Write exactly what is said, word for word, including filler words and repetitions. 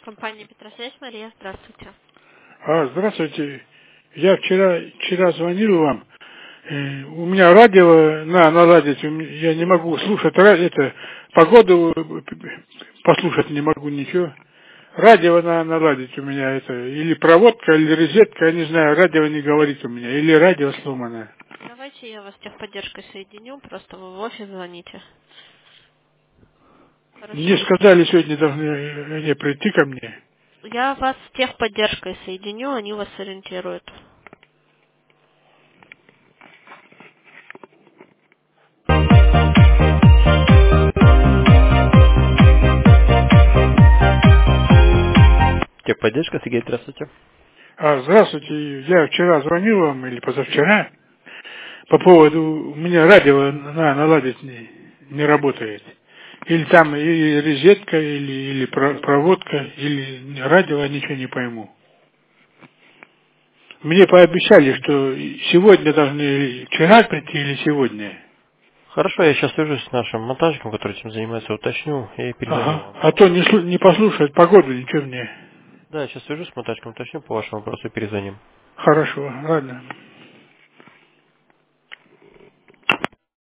Компания Петросвязь, Мария, здравствуйте. А, здравствуйте. Я вчера, вчера звонил вам. Э, У меня радио на, наладить, у меня- я не могу слушать ра- это, погоду э, послушать не могу ничего. Радио на, наладить у меня это, или проводка, или розетка, я не знаю, радио не говорит у меня, или радио сломано. Давайте я вас с техподдержкой соединю, просто вы в офис звоните. Мне Хорошо? сказали, сегодня должны они прийти ко мне. Я вас с техподдержкой соединю, они вас сориентируют. Техподдержка, Сергей, здравствуйте. А, здравствуйте, я вчера звонил вам, или позавчера, по поводу, у меня радио на, наладить не, не работает. Или там и розетка, или, или про- проводка, или радио, я ничего не пойму. Мне пообещали, что сегодня должны, вчера прийти или сегодня. Хорошо, я сейчас свяжусь с нашим монтажником, который этим занимается, уточню и перезвоню Ага. вам. А то не, слу- не послушать погоду, ничего мне. Да, я сейчас свяжусь с монтажником, уточню по вашему вопросу и перезвоним. Хорошо, ладно.